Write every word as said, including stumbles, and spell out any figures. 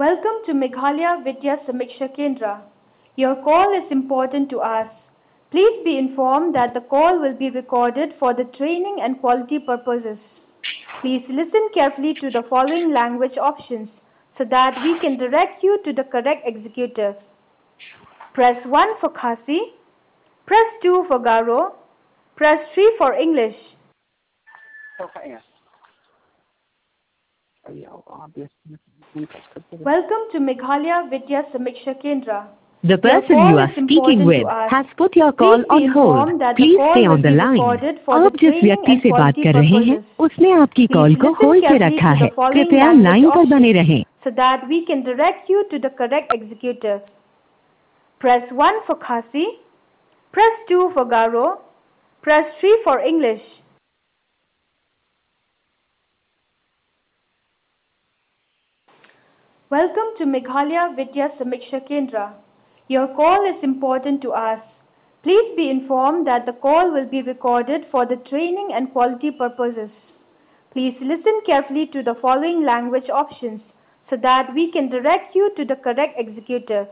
Welcome to Meghalaya Vidya Samiksha Kendra. Your call is important to us. Please be informed that the call will be recorded for the training and quality purposes. Please listen carefully to the following language options so that we can direct you to the correct executive. Press one for Khasi, press two for Garo, press three for English. Welcome to Meghalaya Vidya Samiksha Kendra. The Your person call you are is speaking important to with us. has put your call Please be on hold. informed that the Please call stay will on the be line. recorded for the आप जिस training व्यक्ति and से बात quality कर रहे हैं purposes. उसने आपकी Please कॉल को listen होल्ड पे carefully रखा to है। the following कृपया language लाइन पर बने options रहें। so that we can direct you to the correct executive. Press one for Khasi, press two for Garo, press three for English. Welcome to Meghalaya Vidya Samiksha Kendra. Your call is important to us. Please be informed that the call will be recorded for the training and quality purposes. Please listen carefully to the following language options so that we can direct you to the correct executive.